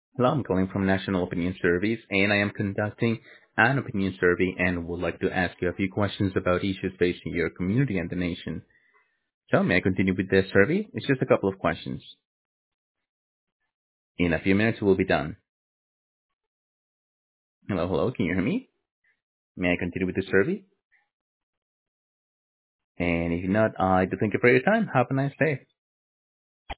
Hello, I'm calling from National Opinion Surveys, and I am conducting an opinion survey and would like to ask you a few questions about issues facing your community and the nation. So, may I continue with this survey? It's just a couple of questions. In a few minutes, we'll be done. Hello, hello, can you hear me? May I continue with the survey? And if not, I do thank you for your time. Have a nice day.